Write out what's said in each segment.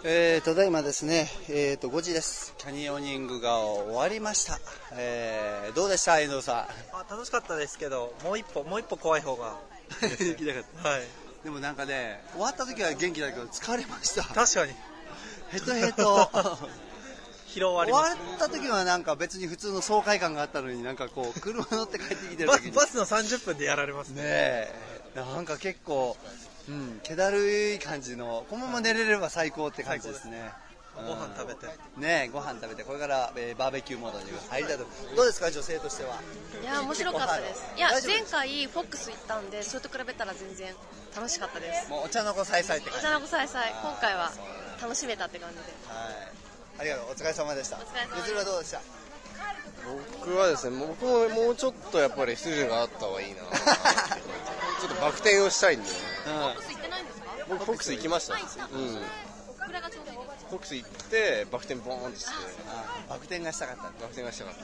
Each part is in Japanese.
ただいまですね、5時です。キャニオニングが終わりました。どうでした、遠藤さん。 楽しかったですけど、もう一歩怖い方が行きたかった。 はい。 でもなんかね、終わった時は元気だけど疲れました。 確かに。 ヘトヘト。 疲労あります。 終わった時はなんか別に普通の爽快感があったのに、なんかこう車乗って帰ってきてる時にバスの30分でやられますね。なんか結構、気だるい感じの、このまま寝れれば最高って感じですね。 ご飯食べてね、ご飯食べてこれから、バーベキューモードに入りたいと。どうですか、女性としては。 いや面白かったです。いや前回フォックス行ったんで、それと比べたら全然楽しかったです。 もうお茶の子さいさいって感じ。 お茶の子さいさい、今回は楽しめたって感じで。 はい、ありがとう。お疲れ様でした。 お疲れ様です。 ゆずるはどうでした。 僕はですね、僕ももうちょっとやっぱり筋があった方がいいなちょっとバク転をしたいんで、 フォックス行ってないんですか？ 僕フォックス行きました。 これがちょうどいいです。 フォックス行ってバク転ボーンってして、 バク転がしたかった。 バク転がしたかった。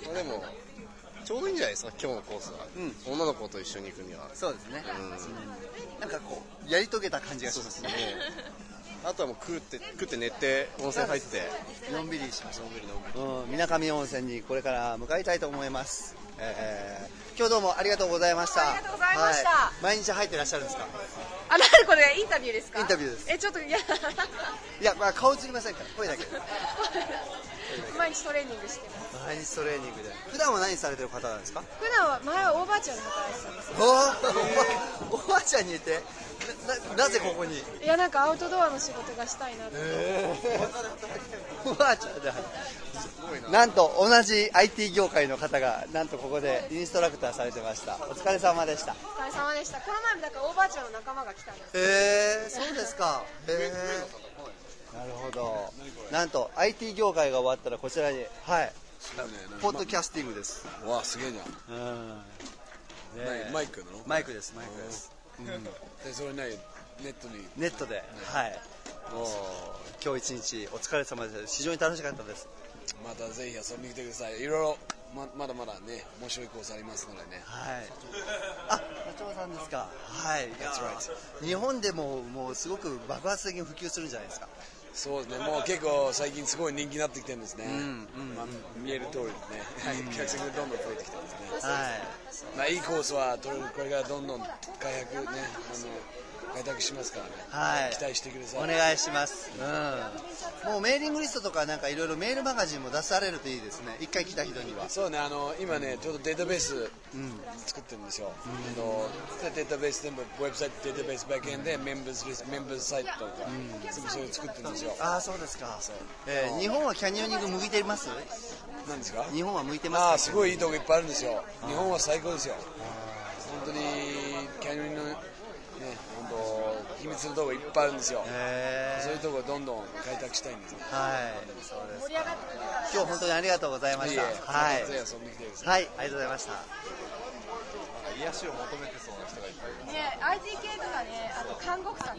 でもちょうどいいんじゃないですか、今日のコースは。女の子と一緒に行くには。 そうですね。なんかこうやり遂げた感じがしますね。 あとはもう食って寝て温泉入ってのんびりしましょう。水上温泉にこれから向かいたいと思います。今日どうもありがとうございました。 ありがとうございました。 毎日入ってらっしゃるんですか？ 何これインタビューですか？ インタビューです。 ちょっといや、まあ、顔映りませんから声だけ。 毎日トレーニングしてます。 毎日トレーニングで。普段は何されてる方なんですか？ 普段は前はオーバーチャーで働いてたんです。 おばあちゃんにいてなぜここに？ いやなんかアウトドアの仕事がしたいなって。 おばあちゃんだ。なんと同じ IT 業界の方がなんとここでインストラクターされてました。お疲れ様でした。 お疲れ様でした。この前もだからオーバーチャーの仲間が来たんです。 そうですか。なるほど。なんと IT 業界が終わったらこちらに、ポッドキャスティングです。 わあ、すげえじゃん。マイクの？ マイクです。 でそれね、 ネットで、もう今日一日お疲れ様でした。非常に楽しかったです。 またぜひ遊びに来てください。いろいろまだまだね、面白いコースありますのでね。 あ、社長さんですか。日本でももうすごく爆発的に普及するんじゃないですか。 そうですね、もう結構最近すごい人気になってきてるんですね。見える通りですね。客席がどんどん増えてきてますね。いいコースはこれからどんどん開拓しますからね。期待してください。 お願いします。もうメーリングリストとかなんかいろいろメールマガジンも出されるといいですね。一回来た人には。 そうね、今ねちょうどデータベース作ってるんですよ。データベース全部ウェブサイトデータベースバックエンドでメンバーズサイトとか全部それを作ってるんですよ。 ああ、そうですか。日本はキャニオニング向いています？ 何ですか？ 日本は向いてますか？ すごいいいとこいっぱいあるんですよ。日本は最高ですよ。本当にキャニオニングの秘密のところいっぱいあるんですよ。そういうところをどんどん開拓したいんです。 そうです。今日本当にありがとうございました。 ぜひ遊んできてください。 ありがとうございました。 癒しを求めてそうな人がいっぱいいます。 ね、IT 系とかね、看護婦さん